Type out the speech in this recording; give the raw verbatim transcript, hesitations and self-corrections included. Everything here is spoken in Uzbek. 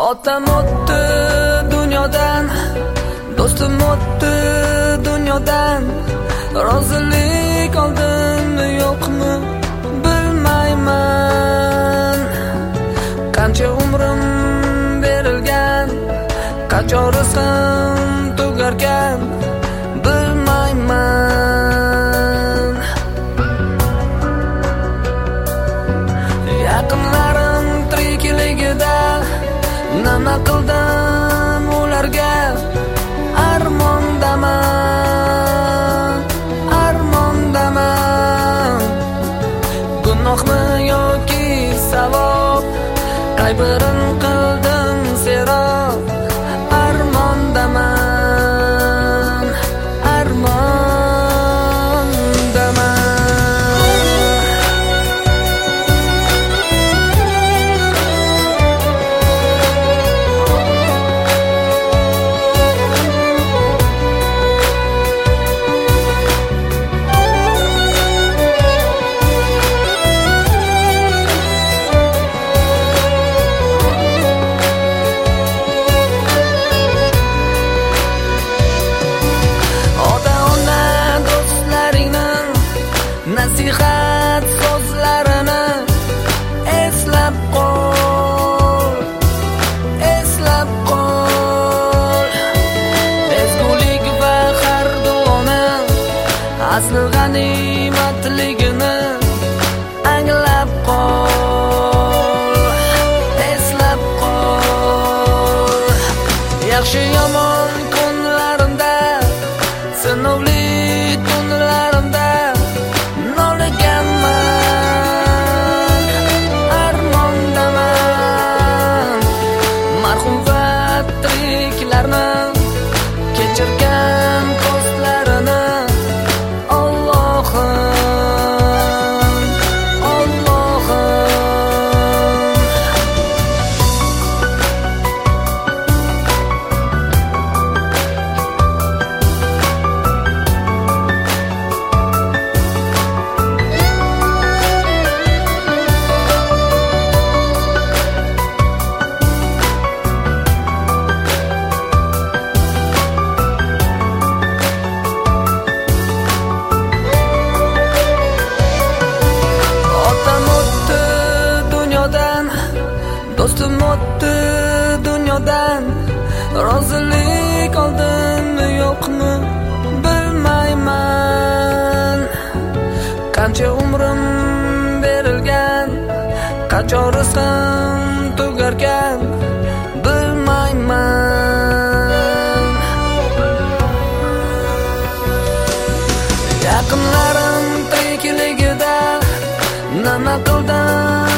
Otam o'tdi dunyodan, do'stim o'tdi dunyodan. Rozilik oldimmi yo'qmi bilmayman. Qancha umrim berilgan, qancha rizqim tugarkan bilmayman. Yaqinlarim tirikligida nima qildim ularga? Armondaman, armondaman. Gunohmi yoki savob, qay birin qildim serob? Armondaman, armondaman. Nasihat so'zlarini eslab qol, eslab qol. Ezgulik va har duoni asl g'animatligini anglab qol, eslab qol. Yaxshi yomon kunlarimda, sinovli tunlarimda kechirgan postlarini Allohim, Allohim. Do'stim o'tdi dunyodan, rozilik oldimmi yo'qmi bilmayman. Qancha umrim berilgan, qancha rizqim tugarkan bilmayman. Yaqinlarim tirikligida nima qildim